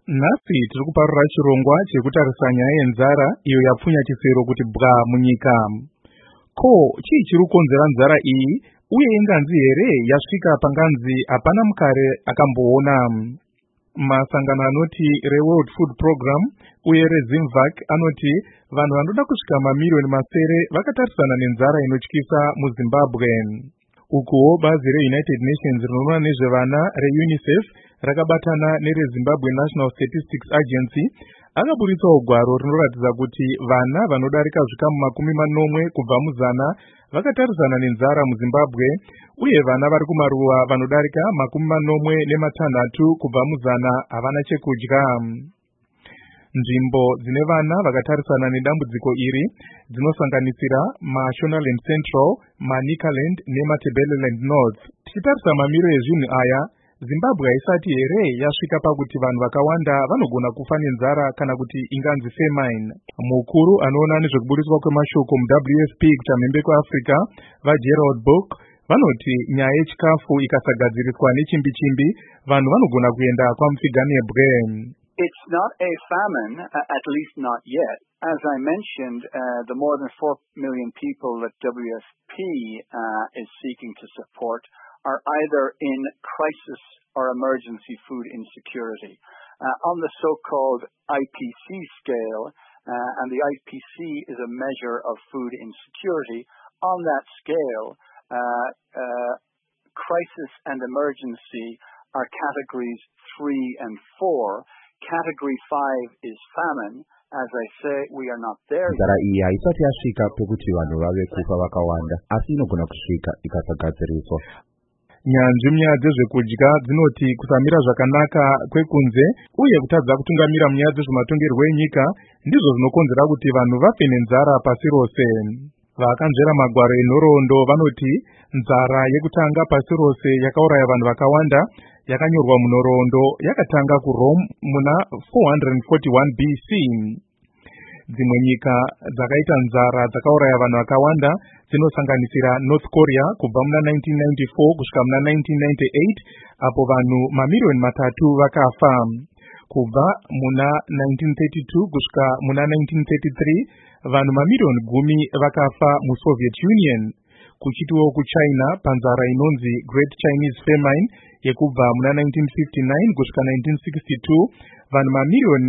Nhasi tiri kuparura chirongwa chekutarisa nyaya yenzara iyo yapfunya chisero kuti bwa munyika. Ko chii chiri kukonzera nzara iyi uye inganzi here yasvika panganzi hapana mukare akamboona? Masangano anoti reWorld Food Program uye reZimvac anoti vanhu vanoda kusvika mamiliyoni masere vakatarisana nenzara inotyisa muZimbabwe. Ukuwo bazi reUnited Nations rinoona nezvevana reUNICEF rakabatana nereZimbabwe National Statistics Agency akaburitsawo gwaro rinoratidza kuti vana vanodarika zvikamu 40 kubva muzana vakatarisana nenzara muZimbabwe uye vana vari kumaruwa vanodarika 46 kubva muzana havana chekudya. Nzvimbo dzine vana vakatarisana nedambudziko iri dzinosanganisira maShonaland Central, maNicaland neMatabeleland North. Tichitarisa mamiro ezvinhu aya, Zimbabwe haisati here yasvika pakuti vanhu vakawanda vanogona kufa nenzara kana kuti inganzi famine. Mukuru anoona nezvekuburitswa kwemashoko muWFP kuchamhembe kweAfrica vaGerald Book vanoti nyaya yechikafu ikasagadziriswa nechimbi-chimbi vanhu vanogona kuenda kwaMupfiganebwe. It's not a famine, at least not yet. As I mentioned, the more than 4 million people that WFP is seeking to support are either in crisis or emergency food insecurity. On the so-called IPC scale, and the IPC is a measure of food insecurity, on that scale, crisis and emergency are categories 3 and 4. Category 5 is famine. As I say, we are not there yet. Nzara iyi haisati yasvika pekuti vanhu vave kufa vakawanda, asi inogona kusvika ikasagadziriswa. Nyanzvi munyaya dzezvekudya dzinoti kusamira zvakanaka kwekunze uye kutadza kutungamira munyaya dzezvematongerwo enyika ndizvo zvinokonzera kuti vanhu vafe nenzara pasi rose. Vakanzvera magwaro enhoroondo vanoti nzara yekutanga pasi rose yakauraya vanhu vakawanda yakanyorwa munhoroondo yakatanga kuRome muna 441 BC. Dzimwe nyika dzakaita nzara dzakauraya vanhu vakawanda dzinosanganisira North Korea kubva muna 1994 kusvika muna 1998 apo vanhu mamiliyoni 3 vakafa. Kubva muna 1932 kusvika muna 1933 vanhu mamiliyoni 10 vakafa muSoviet Union. Kuchitiwo kuChina panzara inonzi Great Chinese Famine yekubva muna 1959 kusvika 1962 vanhu mamiliyoni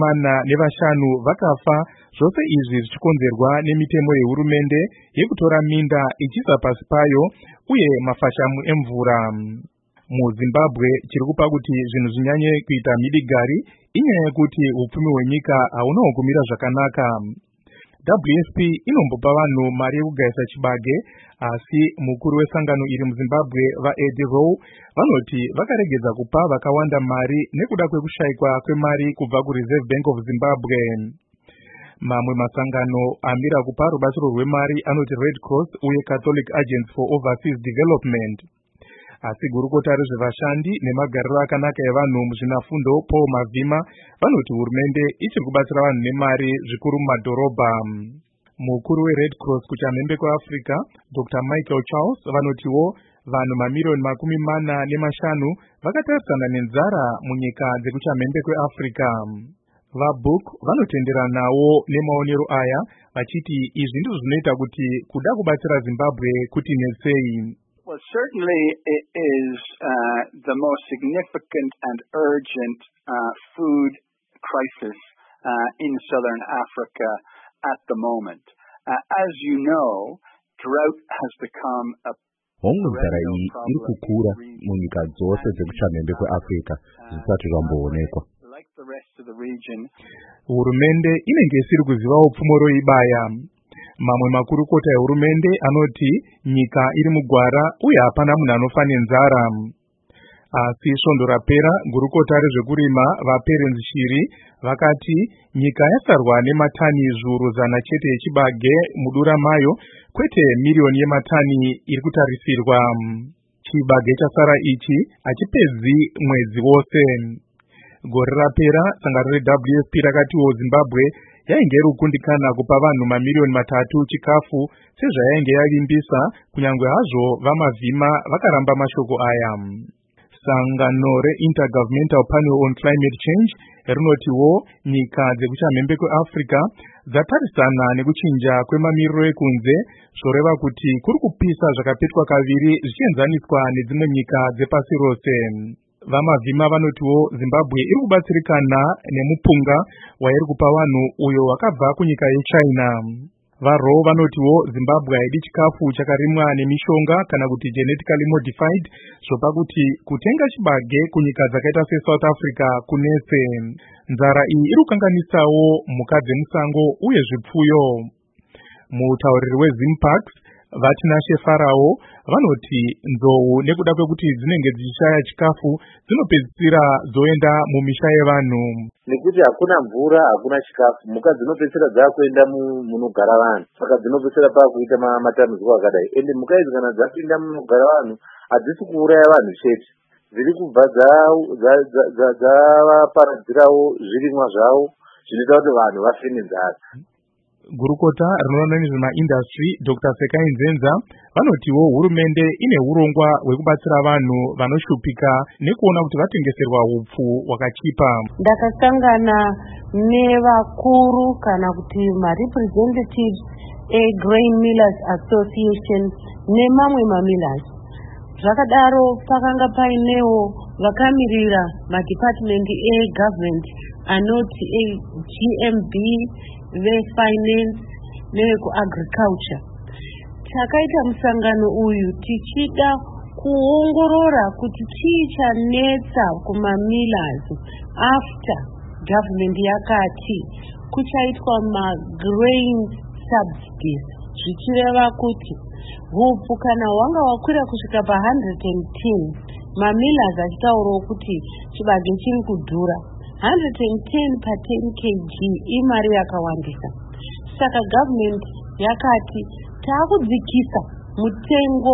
45 vakafa, zvose izvi zvichikonzerwa nemitemo yehurumende yekutora minda ichiisa pasi payo uye mafashamu emvura. MuZimbabwe chiri kupa kuti zvinhu zvinyanye kuita midigari inyaya yekuti upfumi hwenyika haunawo kumira zvakanaka. WFP inombopa vanhu mari yekugaisa chibage, asi mukuru wesangano iri muZimbabwe vaEddie Rowe vanoti vakaregedza kupa vakawanda mari nekuda kwekushayikwa kwemari kubva kuReserve Bank of Zimbabwe. Mamwe masangano amira kupa rubatsiro rwemari anoti Red Cross uye Catholic Agency for Overseas Development. Asi gurukota rezvevashandi nemagariro akanaka evanhu muzvinafundo Paul Mavhima vanoti hurumende ichiri kubatsira vanhu nemari zvikuru mumadhorobha. Mukuru weRed Cross kuchamhembe kweAfrica Dr. Michael Charles vanotiwo vanhu mamiliyoni 45 vakatarisana nenzara munyika dzekuchamhembe kweAfrica. VaBook vanotenderanawo nemaonero aya vachiti izvi ndizvo zvinoita kuti kuda kubatsira Zimbabwe kuti netsei. Well, certainly it is the most significant and urgent food crisis in southern Africa at the moment. As you know, drought has become a nzara iyi iri kukura munyika dzose dzekuchamhembe kweAfrica zvisati zvamboonekwa. Like the rest of the region, hurumende inenge isiri kuzivawo pfumo roibaya. Mamwe makurukota ehurumende anoti nyika iri mugwara uye hapana munhu anofa nenzara. Asi svondo rapera gurukota rezvekurima vaPerence Shiri vakati nyika yasarwa nematani zviuru 100 chete yechibage mudura mayo, kwete miliyoni yematani iri kutarisirwa. Chibage chasara ichi hachipedzi mwedzi wose. Gore rapera sangano reWFP rakatiwo Zimbabwe yainge rukundikana kupa vanhu mamiliyoni 3 chikafu sezvayainge yavimbisa, kunyangwe hazvo vaMavhima vakaramba mashoko aya. sangano re-Intergovernmental Panel on Climate Change rinotiwo nyika dzekuchamhembe kweAfrica dzatarisana nekuchinja kwemamiriro ekunze, zvoreva kuti kuri kupisa zvakapetwa kaviri zvichienzaniswa nedzimwe nyika dzepasi rose. Vamavhima vanotiwo Zimbabwe iri kubatsirikana nemupunga wairi kupa vanhu uyo wakabva kunyika yeChina. Varo vanotiwo Zimbabwe haidi chikafu chakarimwa nemishonga kana kuti genetically modified, zvopa kuti kutenga chibage kunyika dzakaita seSouth Africa kunetse. Nzara iyi iri kukanganisawo mhuka dzemusango uye zvipfuyo. Mutauriri weZimparks Vatinashe Farao vanoti nzou nekuda kwekuti dzinenge dzichishaya chikafu dzinopedzisira dzoenda mumisha yevanhu. Nekuti hakuna mvura, hakuna chikafu, mhuka dzinopedzisira dzakuenda munogara vanhu, saka dzinopedzisira pakuita matambudziko akadai. Ende mhuka idzi kana dzapinda munogara vanhu hadzisi kuuraya vanhu chete, dziri kubva dzavaparadzirawo zvirimwa zvavo zvinoita kuti vanhu vafe nenzara. Gurukota rinoona nezvemaindastry Dr. Sekai Nzenza vanotiwo hurumende ine urongwa hwekubatsira vanhu vanoshupika nekuona kuti vatengeserwa hupfu hwakachipa. Ndakasangana nevakuru kana kuti representatives Grain Millers Association nemamwe mamillers. Zvakadaro pakanga painewo vakamirira madepartment government anoti GMB, vefinance nevekuagriculture. Takaita musangano uyu tichida kuongorora kuti chii chanetsa kumamillers after government yakati kuchaitwa grain subsidies, zvichireva kuti hupfu kana hwanga wakwira kusvika pa110, mamillers achitaurawo kuti chibage chiri kudhura. 110 per 10 kg imari yakawandisa. Saka government yakati taakudzikisa mutengo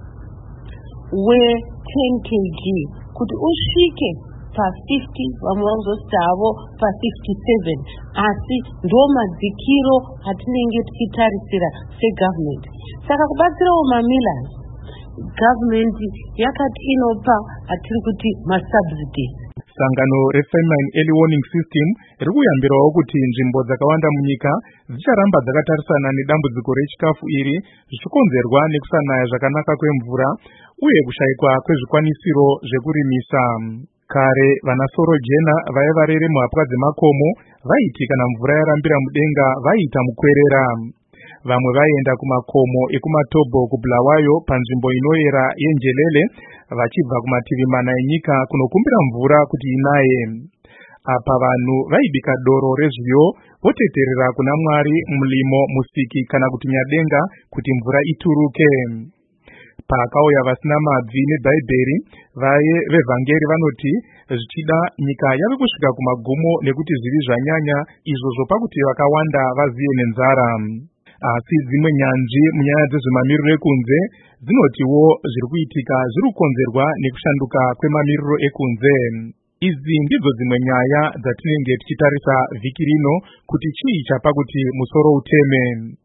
we10 kg kuti usvike pa50, vamwe vakuzosita havo pa57, asi ndo madzikiro atinenge tichitarisira segovernment. Saka kubatsirawo mamillers, government yakati inopa atiri kuti masubsidies. Sangano reFamine Early Warning System riri kuyambirawo kuti nzvimbo dzakawanda munyika dzicharamba dzakatarisana nedambudziko rechikafu iri zvichikonzerwa nekusanaya zvakanaka kwemvura uye kushaikwa kwezvikwanisiro zvekurimisa. Kare vana Sorojena vaiva rere muhapwa dzemakomo vaiti kana mvura yarambira mudenga vaiita mukwerera. Vamwe vaienda kumakomo ekumatobo kuBulawayo panzvimbo inoyera yenjelele vachibva kumativi mana enyika kunokumbira mvura kuti inaye. Apa vanhu vaibika doro rezviyo voteterera kuna Mwari, mulimo, musiki kana kuti nyadenga kuti mvura ituruke. Pakauya vasina mabvi nebhaibheri, vaye vevhangeri vanoti zvichida nyika yave kusvika kumagumo nekuti zviri zvanyanya, izvo zvopa kuti vakawanda vaziye nenzara. Asi dzimwe nyanzvi munyaya dzezvemamiriro ekunze dzinotiwo zviri kuitika zviri kukonzerwa nekushanduka kwemamiriro ekunze. Idzi ndidzo dzimwe nyaya dzatinenge tichitarisa vhiki rino kuti chii chapa kuti musoro uteme.